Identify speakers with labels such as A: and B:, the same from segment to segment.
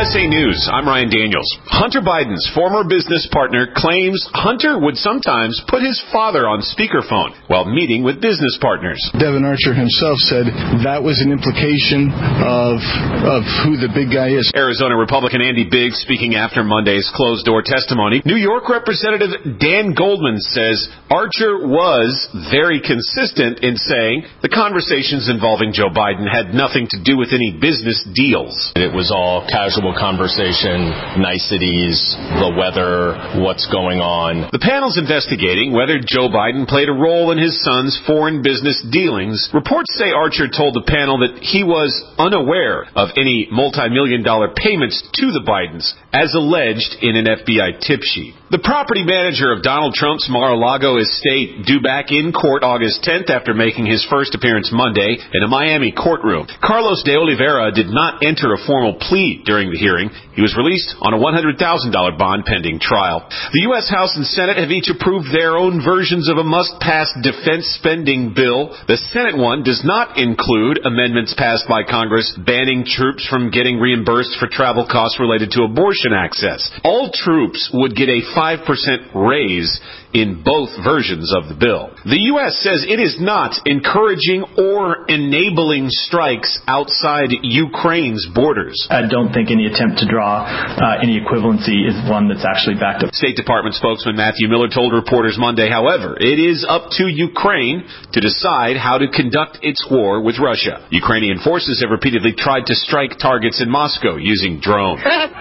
A: USA News, I'm Ryan Daniels. Hunter Biden's former business partner claims Hunter would sometimes put his father on speakerphone while meeting with business partners.
B: Devin Archer himself said that was an implication of who the big guy is.
A: Arizona Republican Andy Biggs speaking after Monday's closed-door testimony. New York Representative Dan Goldman says Archer was very consistent in saying the conversations involving Joe Biden had nothing to do with any business deals.
C: It was all casual conversation, niceties, the weather, what's going on.
A: The panel's investigating whether Joe Biden played a role in his son's foreign business dealings. Reports say Archer told the panel that he was unaware of any multi-million-dollar payments to the Bidens, as alleged in an FBI tip sheet. The property manager of Donald Trump's Mar-a-Lago estate due back in court August 10th after making his first appearance Monday in a Miami courtroom. Carlos de Oliveira did not enter a formal plea during the hearing. He was released on a $100,000 bond pending trial. The U.S. House and Senate have each approved their own versions of a must-pass defense spending bill. The Senate one does not include amendments passed by Congress banning troops from getting reimbursed for travel costs related to abortion access. All troops would get a 5% raise in both versions of the bill. The U.S. says it is not encouraging or enabling strikes outside Ukraine's borders.
D: I don't think any attempt to draw any equivalency is one that's actually backed up.
A: State Department spokesman Matthew Miller told reporters Monday, however, it is up to Ukraine to decide how to conduct its war with Russia. Ukrainian forces have repeatedly tried to strike targets in Moscow using drones.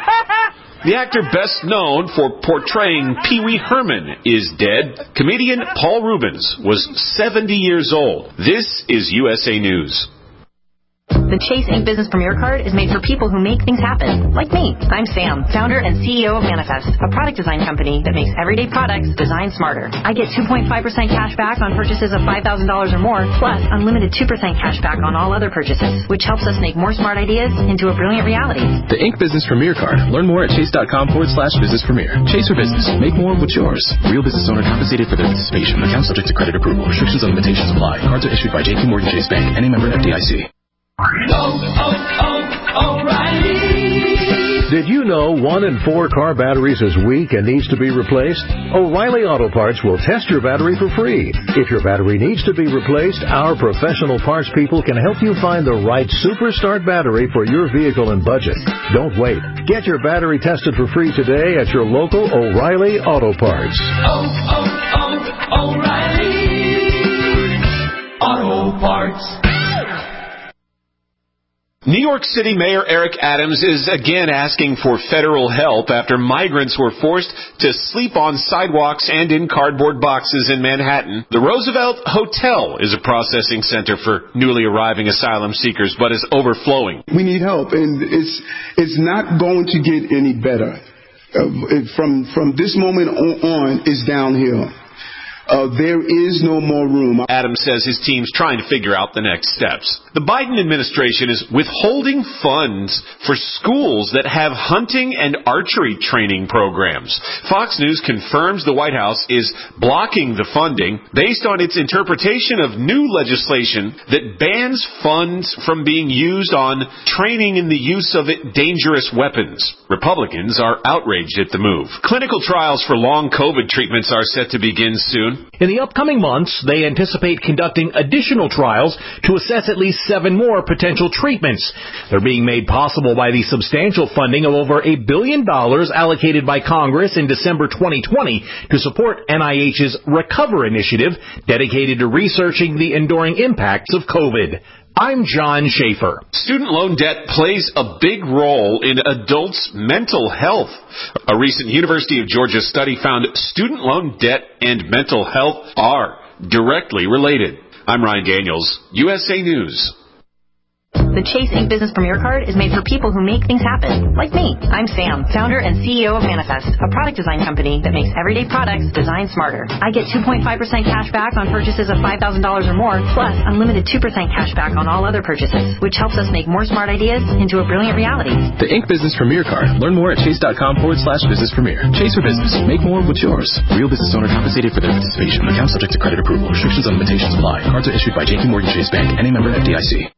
A: The actor best known for portraying Pee Wee Herman is dead. Comedian Paul Reubens was 70 years old. This is USA News.
E: The Chase Ink Business Premier Card is made for people who make things happen, like me. I'm Sam, founder and CEO of Manifest, a product design company that makes everyday products designed smarter. I get 2.5% cash back on purchases of $5,000 or more, plus unlimited 2% cash back on all other purchases, which helps us make more smart ideas into a brilliant reality.
F: The Ink Business Premier Card. Learn more at chase.com/business premier. Chase for business. Make more of what's yours. Real business owner compensated for their participation. Account subject to credit approval. Restrictions and limitations apply. Cards are issued by J.P. Morgan Chase Bank. Any member FDIC.
G: O'Reilly. Did you know 1 in 4 car batteries is weak and needs to be replaced? O'Reilly Auto Parts will test your battery for free. If your battery needs to be replaced, our professional parts people can help you find the right Super Start battery for your vehicle and budget. Don't wait. Get your battery tested for free today at your local O'Reilly Auto Parts.
H: O'Reilly Auto Parts.
A: New York City Mayor Eric Adams is again asking for federal help after migrants were forced to sleep on sidewalks and in cardboard boxes in Manhattan. The Roosevelt Hotel is a processing center for newly arriving asylum seekers, but is overflowing.
I: We need help, and it's not going to get any better. From this moment on, it's downhill. There is no more room.
A: Adams says his team's trying to figure out the next steps. The Biden administration is withholding funds for schools that have hunting and archery training programs. Fox News confirms the White House is blocking the funding based on its interpretation of new legislation that bans funds from being used on training in the use of dangerous weapons. Republicans are outraged at the move. Clinical trials for long COVID treatments are set to begin soon.
J: In the upcoming months, they anticipate conducting additional trials to assess at least 7 more potential treatments. They're being made possible by the substantial funding of over $1 billion allocated by Congress in December 2020 to support NIH's Recover initiative dedicated to researching the enduring impacts of COVID. I'm John Schaefer.
A: Student loan debt plays a big role in adults' mental health. A recent University of Georgia study found student loan debt and mental health are directly related. I'm Ryan Daniels, USA News.
E: The Chase Ink Business Premier Card is made for people who make things happen, like me. I'm Sam, founder and CEO of Manifest, a product design company that makes everyday products designed smarter. I get 2.5% cash back on purchases of $5,000 or more, plus unlimited 2% cash back on all other purchases, which helps us make more smart ideas into a brilliant reality.
F: The Ink Business Premier Card. Learn more at chase.com/business premier. Chase for business. Make more of what's yours. Real business owner compensated for their participation. Account subject to credit approval. Restrictions and limitations apply. Cards are issued by J.P. Morgan Chase Bank. Any member FDIC.